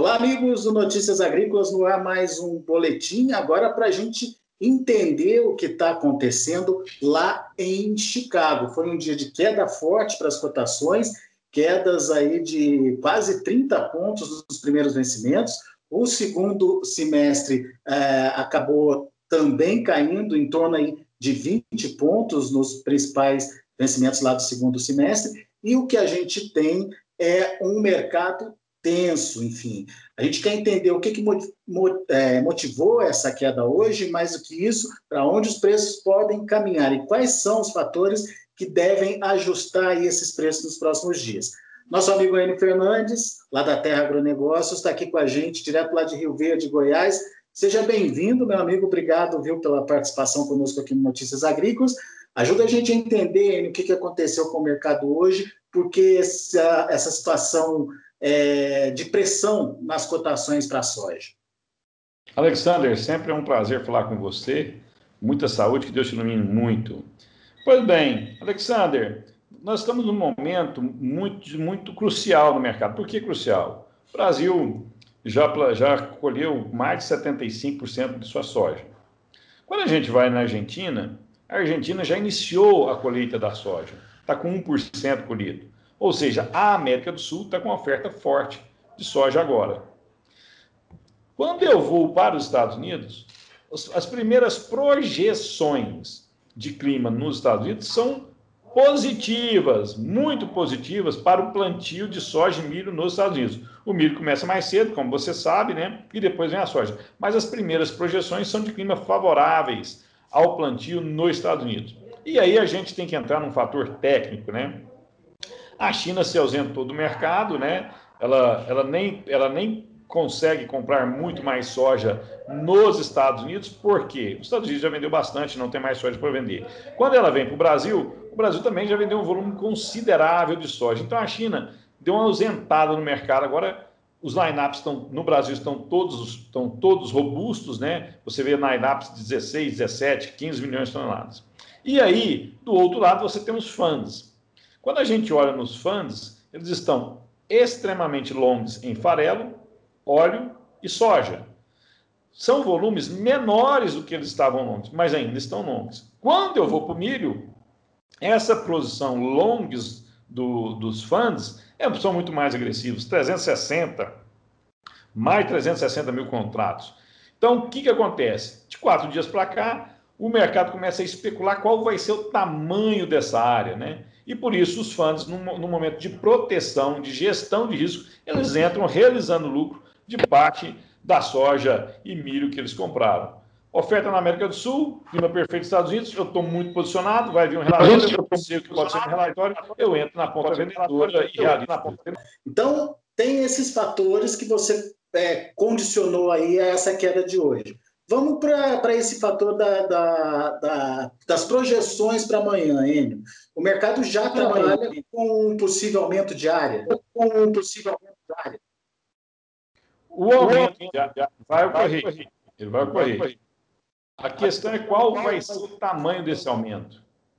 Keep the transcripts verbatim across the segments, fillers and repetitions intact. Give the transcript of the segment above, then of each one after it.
Olá, amigos do Notícias Agrícolas, no ar mais um boletim, agora para a gente entender o que está acontecendo lá em Chicago. Foi um dia de queda forte para as cotações, quedas aí de quase trinta pontos nos primeiros vencimentos. O segundo semestre eh, acabou também caindo em torno aí de vinte pontos nos principais vencimentos lá do segundo semestre. E o que a gente tem é um mercado tenso, enfim. A gente quer entender o que, que motivou essa queda hoje, mais do que isso, para onde os preços podem caminhar e quais são os fatores que devem ajustar esses preços nos próximos dias. Nosso amigo Enio Fernandes, lá da Terra Agronegócios, está aqui com a gente, direto lá de Rio Verde, Goiás. Seja bem-vindo, meu amigo, obrigado, viu, pela participação conosco aqui no Notícias Agrícolas. Ajuda a gente a entender, Enio, o que, que aconteceu com o mercado hoje, porque essa, essa situação É, de pressão nas cotações para a soja. Alexander, sempre é um prazer falar com você. Muita saúde, que Deus te ilumine muito. Pois bem, Alexander, nós estamos num momento muito, muito crucial no mercado. Por que crucial? O Brasil já, já colheu mais de setenta e cinco por cento de sua soja. Quando a gente vai na Argentina, a Argentina já iniciou a colheita da soja. Está com um por cento colhido. Ou seja, a América do Sul está com uma oferta forte de soja agora. Quando eu vou para os Estados Unidos, as primeiras projeções de clima nos Estados Unidos são positivas, muito positivas para o plantio de soja e milho nos Estados Unidos. O milho começa mais cedo, como você sabe, né? E depois vem a soja. Mas as primeiras projeções são de clima favoráveis ao plantio nos Estados Unidos. E aí a gente tem que entrar num fator técnico, né? A China se ausentou do mercado, né? Ela, ela, nem, ela nem consegue comprar muito mais soja nos Estados Unidos, por quê? Os Estados Unidos já vendeu bastante, não tem mais soja para vender. Quando ela vem para o Brasil, o Brasil também já vendeu um volume considerável de soja. Então a China deu uma ausentada no mercado. Agora os line-ups estão, no Brasil estão todos, estão todos robustos, né? Você vê line-ups de dezesseis, dezessete, quinze milhões de toneladas. E aí, do outro lado, você tem os funds. Quando a gente olha nos funds, eles estão extremamente longos em farelo, óleo e soja. São volumes menores do que eles estavam longos, mas ainda estão longos. Quando eu vou para o milho, essa posição longs do, dos funds é, são muito mais agressivos, trezentos e sessenta, mais trezentos e sessenta mil contratos. Então, o que, que acontece? De quatro dias para cá, o mercado começa a especular qual vai ser o tamanho dessa área, né? E por isso os fundos, no, no momento de proteção, de gestão de risco, eles entram realizando lucro de parte da soja e milho que eles compraram. Oferta na América do Sul, clima perfeito nos Estados Unidos, eu estou muito posicionado, vai vir um relatório, eu não sei o que pode ser um relatório, eu entro na ponta vendedora e realizo na ponta vendedora. Então, tem esses fatores que você é, condicionou aí a essa queda de hoje. Vamos para esse fator da, da, da, das projeções para amanhã, Enio. O mercado já trabalha com um possível aumento de área? Com um possível aumento de área? O aumento de área vai ocorrer. Ele vai ocorrer. A questão é qual vai ser o tamanho desse aumento.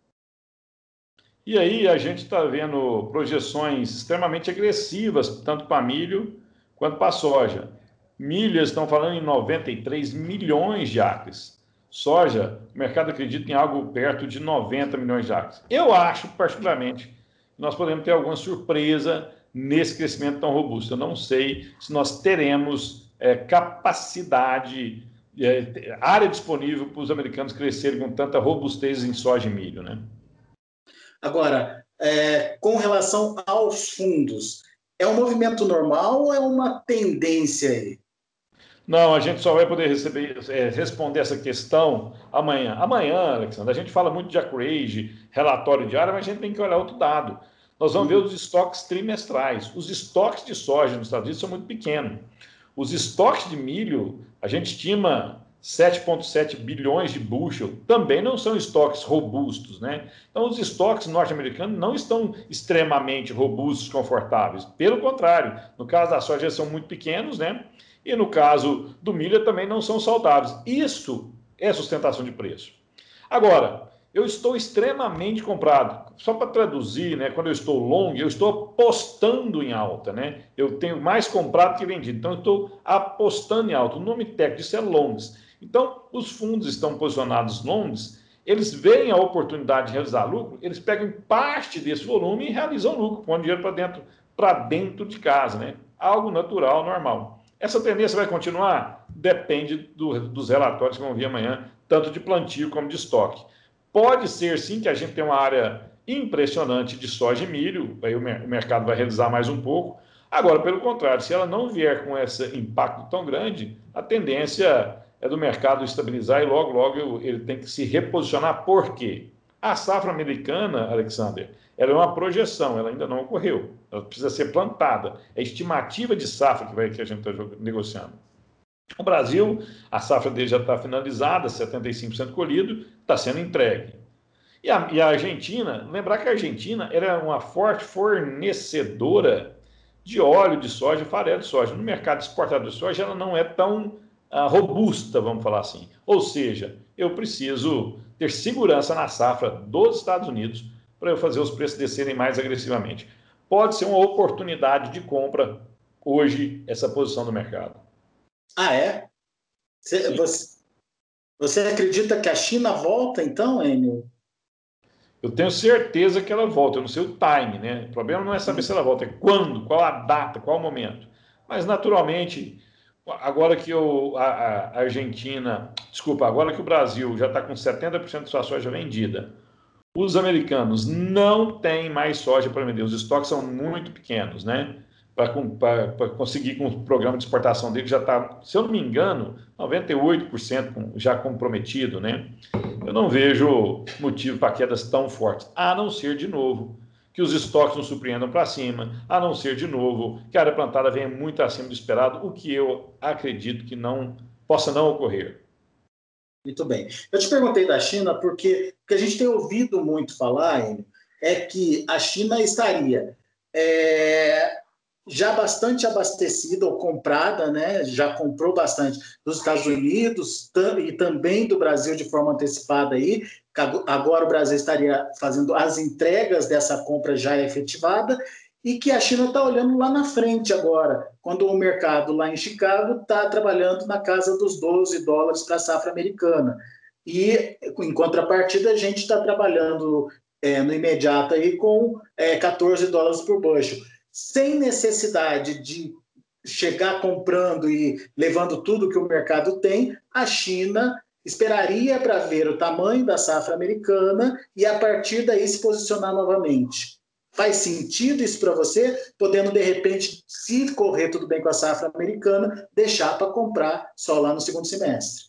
E aí a gente está vendo projeções extremamente agressivas, tanto para milho quanto para soja. Milho, eles estão falando em noventa e três milhões de acres. Soja, o mercado acredita em algo perto de noventa milhões de acres. Eu acho, particularmente, que nós podemos ter alguma surpresa nesse crescimento tão robusto. Eu não sei se nós teremos é, capacidade, é, área disponível para os americanos crescerem com tanta robustez em soja e milho, né? Agora, é, com relação aos fundos, é um movimento normal ou é uma tendência aí? Não, a gente só vai poder receber, é, responder essa questão amanhã. Amanhã, Alexandre, a gente fala muito de acreage, relatório diário, mas a gente tem que olhar outro dado. Nós vamos ver os estoques trimestrais. Os estoques de soja nos Estados Unidos são muito pequenos. Os estoques de milho, a gente estima sete vírgula sete bilhões de bushel, também não são estoques robustos, né? Então, os estoques norte-americanos não estão extremamente robustos, confortáveis. Pelo contrário, no caso da soja, eles são muito pequenos, né? E no caso do milho também não são saudáveis. Isso é sustentação de preço. Agora, eu estou extremamente comprado. Só para traduzir, né, quando eu estou long, eu estou apostando em alta, né? Eu tenho mais comprado que vendido, então eu estou apostando em alta. O nome técnico disso é longs. Então, os fundos estão posicionados longs, eles veem a oportunidade de realizar lucro, eles pegam parte desse volume e realizam lucro, pondo dinheiro para dentro, para dentro de casa, né? Algo natural, normal. Essa tendência vai continuar? Depende do, dos relatórios que vão vir amanhã, tanto de plantio como de estoque. Pode ser, sim, que a gente tenha uma área impressionante de soja e milho, aí o mercado vai realizar mais um pouco. Agora, pelo contrário, se ela não vier com esse impacto tão grande, a tendência é do mercado estabilizar e logo, logo ele tem que se reposicionar. Por quê? A safra americana, Alexander, ela é uma projeção, ela ainda não ocorreu. Ela precisa ser plantada. É a estimativa de safra que, vai, que a gente está negociando. O Brasil, a safra dele já está finalizada, setenta e cinco por cento colhido, está sendo entregue. E a, e a Argentina, lembrar que a Argentina era uma forte fornecedora de óleo de soja e farelo de soja. No mercado exportador de soja, ela não é tão uh, robusta, vamos falar assim. Ou seja, eu preciso ter segurança na safra dos Estados Unidos para eu fazer os preços descerem mais agressivamente. Pode ser uma oportunidade de compra hoje, essa posição do mercado. Ah, é? Você, você, você acredita que a China volta, então, Enio? Eu tenho certeza que ela volta, eu não sei o time, né? O problema não é saber se ela volta, é quando, qual a data, qual o momento. Mas, naturalmente, agora que eu, a, a Argentina, desculpa, agora que o Brasil já está com setenta por cento de sua soja vendida, os americanos não têm mais soja para vender, os estoques são muito pequenos, né? Para conseguir com o programa de exportação dele já está, se eu não me engano, noventa e oito por cento já comprometido, né? Eu não vejo motivo para quedas tão fortes, a não ser, de novo, que os estoques não surpreendam para cima, a não ser, de novo, que a área plantada venha muito acima do esperado, o que eu acredito que não possa não ocorrer. Muito bem. Eu te perguntei da China porque o que a gente tem ouvido muito falar, Enio, é que a China estaria é, já bastante abastecida ou comprada, né? Já comprou bastante dos Estados Unidos e também do Brasil de forma antecipada aí. Agora o Brasil estaria fazendo as entregas dessa compra já efetivada e que a China está olhando lá na frente agora, quando o mercado lá em Chicago está trabalhando na casa dos doze dólares para a safra americana. E, em contrapartida, a gente está trabalhando é, no imediato aí com é, catorze dólares por bushel, sem necessidade de chegar comprando e levando tudo que o mercado tem. A China esperaria para ver o tamanho da safra americana e, a partir daí, se posicionar novamente. Faz sentido isso para você? Podendo, de repente, se correr tudo bem com a safra americana, deixar para comprar só lá no segundo semestre?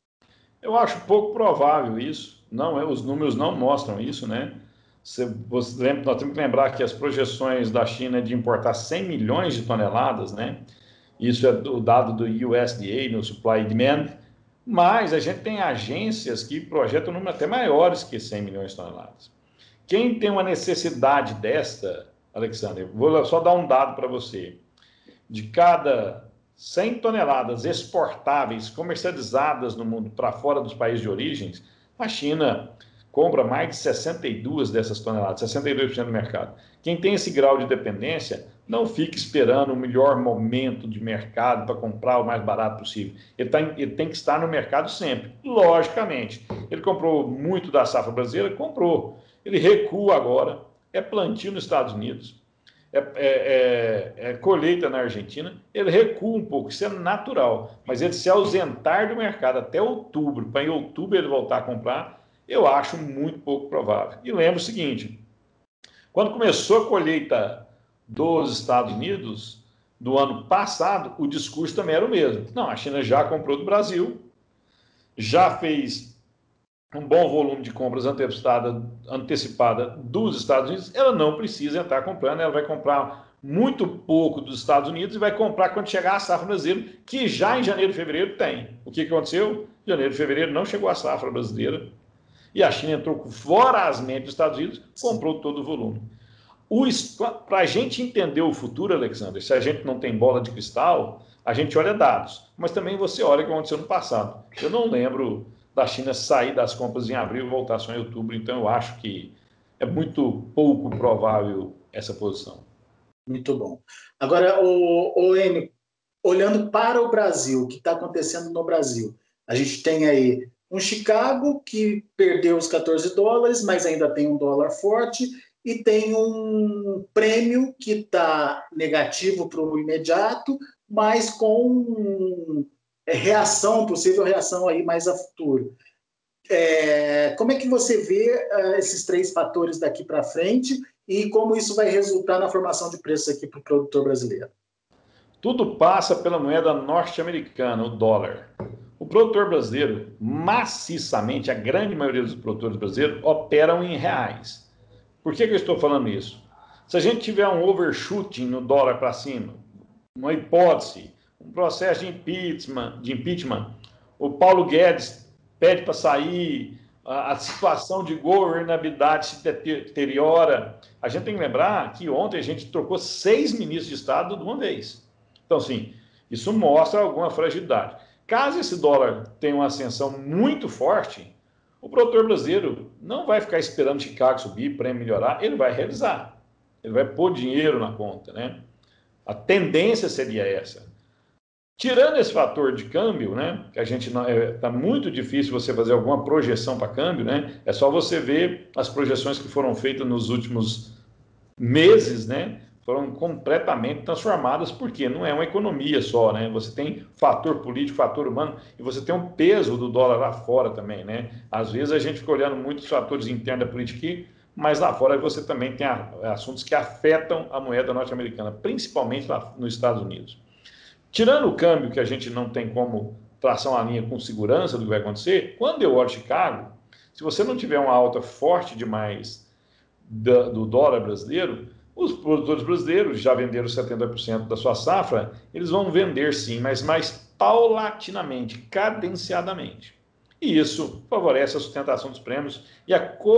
Eu acho pouco provável isso. Não é, os números não mostram isso, né? Você, você lembra, nós temos que lembrar que as projeções da China é de importar cem milhões de toneladas, né? Isso é o dado do U S D A, no Supply and Demand, mas a gente tem agências que projetam números até maiores que cem milhões de toneladas. Quem tem uma necessidade desta, Alexander, vou só dar um dado para você. De cada cem toneladas exportáveis, comercializadas no mundo para fora dos países de origens, a China compra mais de sessenta e duas dessas toneladas, sessenta e dois por cento do mercado. Quem tem esse grau de dependência, não fica esperando o melhor momento de mercado para comprar o mais barato possível. Ele, tá, ele tem que estar no mercado sempre, logicamente. Ele comprou muito da safra brasileira, comprou. Ele recua agora, é plantio nos Estados Unidos, é, é, é, é colheita na Argentina, ele recua um pouco, isso é natural, mas ele se ausentar do mercado até outubro, para em outubro ele voltar a comprar, eu acho muito pouco provável. E lembra o seguinte, quando começou a colheita dos Estados Unidos, do ano passado, o discurso também era o mesmo. Não, a China já comprou do Brasil, já fez um bom volume de compras antecipada, antecipada dos Estados Unidos, ela não precisa entrar comprando, ela vai comprar muito pouco dos Estados Unidos e vai comprar quando chegar a safra brasileira, que já em janeiro e fevereiro tem. O que aconteceu? Em janeiro e fevereiro não chegou a safra brasileira e a China entrou vorazmente dos Estados Unidos, comprou todo o volume. Para a gente entender o futuro, Alexander, se a gente não tem bola de cristal, a gente olha dados, mas também você olha o que aconteceu no passado. Eu não lembro da China sair das compras em abril e voltar só em outubro. Então, eu acho que é muito pouco provável essa posição. Muito bom. Agora, o, o Enio, olhando para o Brasil, o que está acontecendo no Brasil, a gente tem aí um Chicago que perdeu os quatorze dólares, mas ainda tem um dólar forte, e tem um prêmio que está negativo para o imediato, mas com reação, possível reação aí mais a futuro. É, como é que você vê uh, esses três fatores daqui para frente e como isso vai resultar na formação de preços aqui para o produtor brasileiro? Tudo passa pela moeda norte-americana, o dólar. O produtor brasileiro, maciçamente, a grande maioria dos produtores brasileiros operam em reais. Por que que eu estou falando isso? Se a gente tiver um overshooting no dólar para cima, uma hipótese, um processo de impeachment, de impeachment, o Paulo Guedes pede para sair, a, a situação de governabilidade se deteriora. A gente tem que lembrar que ontem a gente trocou seis ministros de Estado de uma vez. Então, assim, isso mostra alguma fragilidade. Caso esse dólar tenha uma ascensão muito forte, o produtor brasileiro não vai ficar esperando Chicago subir, prêmio melhorar, ele vai realizar. Ele vai pôr dinheiro na conta, né? A tendência seria essa. Tirando esse fator de câmbio, né? Que a gente não está muito difícil você fazer alguma projeção para câmbio, né? É só você ver as projeções que foram feitas nos últimos meses, né? Foram completamente transformadas, porque não é uma economia só, né? Você tem fator político, fator humano, e você tem um peso do dólar lá fora também, né? Às vezes a gente fica olhando muitos fatores internos da política aqui, mas lá fora você também tem assuntos que afetam a moeda norte-americana, principalmente lá nos Estados Unidos. Tirando o câmbio, que a gente não tem como traçar uma linha com segurança do que vai acontecer, quando eu olho Chicago, se você não tiver uma alta forte demais do dólar brasileiro, os produtores brasileiros já venderam setenta por cento da sua safra, eles vão vender sim, mas mais paulatinamente, cadenciadamente. E isso favorece a sustentação dos prêmios e a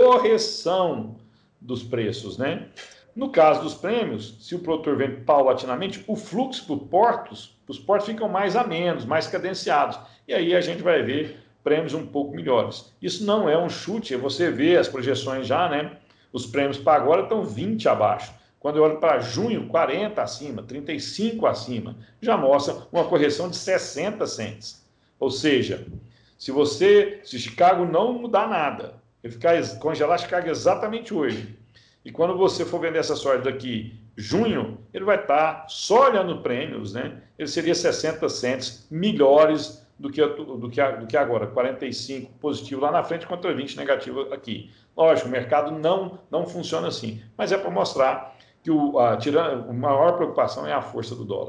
correção dos preços, né? No caso dos prêmios, se o produtor vende paulatinamente, o fluxo para os portos, os portos ficam mais amenos, mais cadenciados. E aí a gente vai ver prêmios um pouco melhores. Isso não é um chute, você vê as projeções já, né? Os prêmios para agora estão vinte abaixo. Quando eu olho para junho, quarenta acima, trinta e cinco acima, já mostra uma correção de sessenta cents. Ou seja, se você, se Chicago não mudar nada, ele ficar congelar Chicago exatamente hoje, e quando você for vender essa soja daqui junho, ele vai estar só olhando prêmios, né? Ele seria sessenta cents melhores do que, do que, do que agora, quarenta e cinco positivo lá na frente contra vinte negativo aqui. Lógico, o mercado não, não funciona assim, mas é para mostrar que o, a, tirando, a maior preocupação é a força do dólar.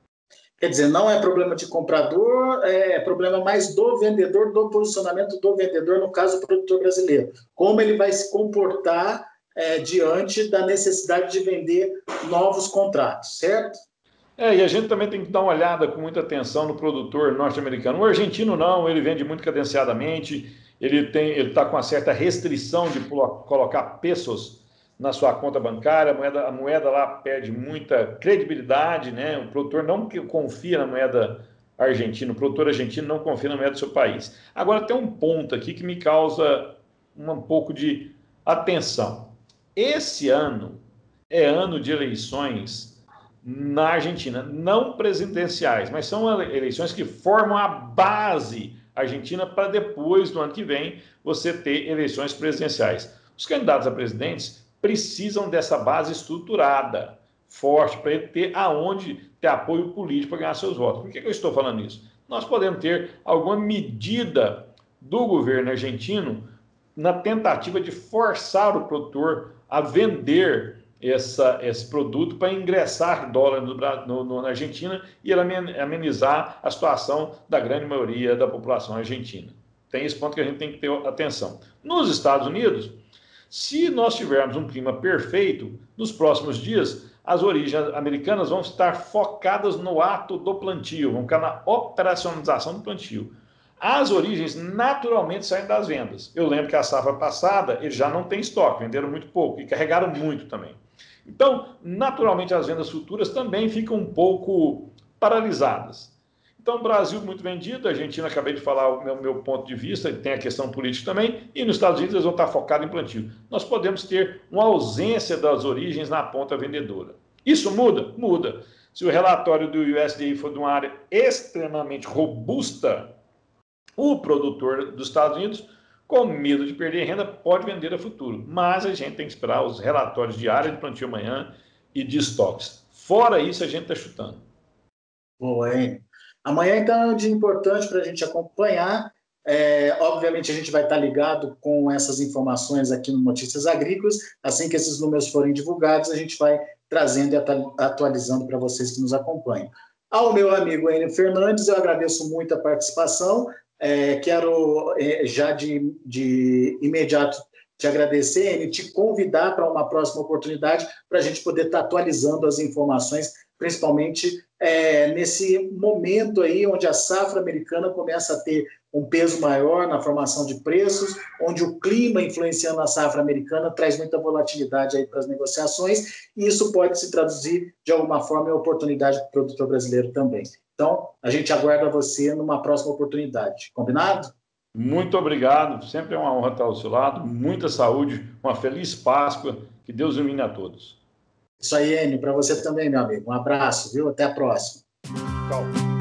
Quer dizer, não é problema de comprador, é problema mais do vendedor, do posicionamento do vendedor, no caso do produtor brasileiro. Como ele vai se comportar é, diante da necessidade de vender novos contratos, certo? É, e a gente também tem que dar uma olhada com muita atenção no produtor norte-americano. O argentino não, ele vende muito cadenciadamente, ele tem, ele está com uma certa restrição de colocar pesos na sua conta bancária, a moeda, a moeda lá perde muita credibilidade, né? O produtor não confia na moeda argentina, o produtor argentino não confia na moeda do seu país. Agora tem um ponto aqui que me causa um pouco de atenção. Esse ano é ano de eleições na Argentina, não presidenciais, mas são eleições que formam a base argentina para depois, do ano que vem, você ter eleições presidenciais. Os candidatos a presidentes precisam dessa base estruturada, forte, para ele ter aonde ter apoio político para ganhar seus votos. Por que eu estou falando isso? Nós podemos ter alguma medida do governo argentino na tentativa de forçar o produtor a vender essa, esse produto para ingressar dólar no, no, no, na Argentina e amenizar a situação da grande maioria da população argentina. Tem esse ponto que a gente tem que ter atenção. Nos Estados Unidos, se nós tivermos um clima perfeito, nos próximos dias, as origens americanas vão estar focadas no ato do plantio, vão ficar na operacionalização do plantio. As origens naturalmente saem das vendas. Eu lembro que a safra passada, eles já não têm estoque, venderam muito pouco e carregaram muito também. Então, naturalmente, as vendas futuras também ficam um pouco paralisadas. Então, Brasil muito vendido, a Argentina, acabei de falar o meu, meu ponto de vista, tem a questão política também, e nos Estados Unidos eles vão estar focados em plantio. Nós podemos ter uma ausência das origens na ponta vendedora. Isso muda? Muda. Se o relatório do U S D A for de uma área extremamente robusta, o produtor dos Estados Unidos, com medo de perder renda, pode vender a futuro. Mas a gente tem que esperar os relatórios de área de plantio amanhã e de estoques. Fora isso, a gente está chutando. Boa, hein? Amanhã, então, é um dia importante para a gente acompanhar. É, obviamente, a gente vai estar ligado com essas informações aqui no Notícias Agrícolas. Assim que esses números forem divulgados, a gente vai trazendo e atualizando para vocês que nos acompanham. Ao meu amigo Enio Fernandes, eu agradeço muito a participação. É, quero é, já de, de imediato te agradecer, Enio, te convidar para uma próxima oportunidade para a gente poder estar atualizando as informações, principalmente é, nesse momento aí onde a safra americana começa a ter um peso maior na formação de preços, onde o clima influenciando a safra americana traz muita volatilidade aí para as negociações, e isso pode se traduzir de alguma forma em oportunidade para o produtor brasileiro também. Então, a gente aguarda você numa próxima oportunidade. Combinado? Muito obrigado. Sempre é uma honra estar ao seu lado. Muita saúde, uma feliz Páscoa. Que Deus ilumine a todos. Isso aí, Enio. Para você também, meu amigo. Um abraço, viu? Até a próxima. Tchau.